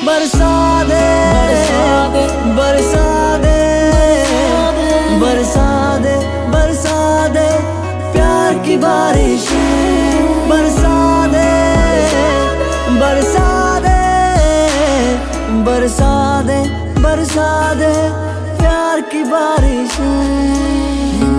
बरसा दे, बरसा दे, बरसा दे, बरसा दे प्यार की बारिश। बरसा दे, बरसा दे, बरसा दे, बरसा दे प्यार की बारिश।